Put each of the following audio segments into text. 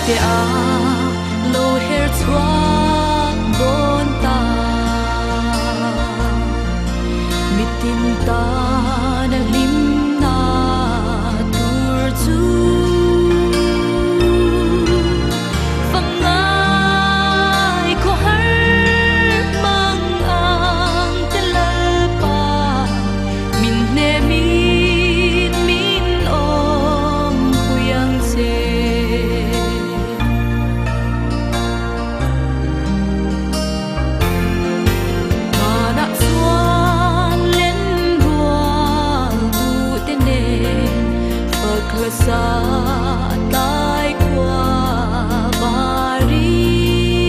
te a lo her chua bon ta mitin ta na lim na tur chu fangai ko har mang ang telapa min ne min om puyang se sa tai qua bari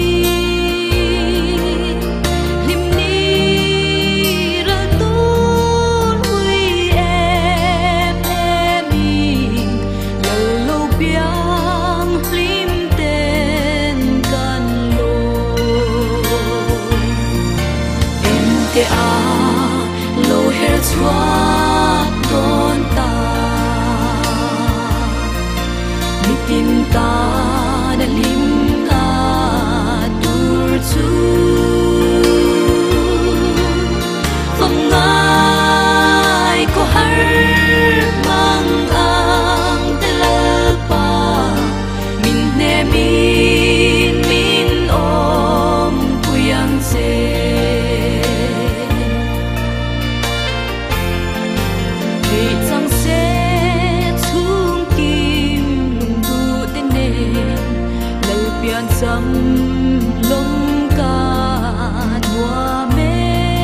lim ni ra tun hui em lo biang lim ten kan lo em te a lo her chua ton ta tin ta na lim na tur chu fangai ko har mang ang telapa min ne min om puyang se vì chẳng se pian sam long ka dua me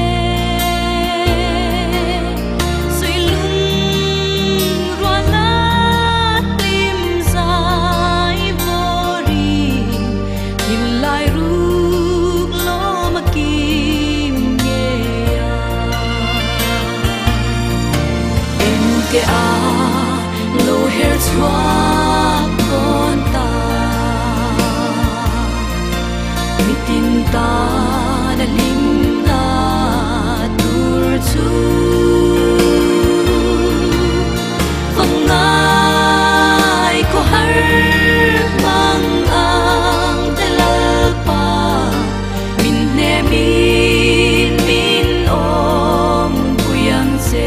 sui lung ruana tim sai vori him lai ruk lo makim nge em ke a lo her chua con ta tin ta na lim na tur chu fangai ko har mang ang telapa min ne min om puyang se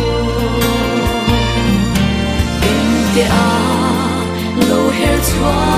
te a lo her chua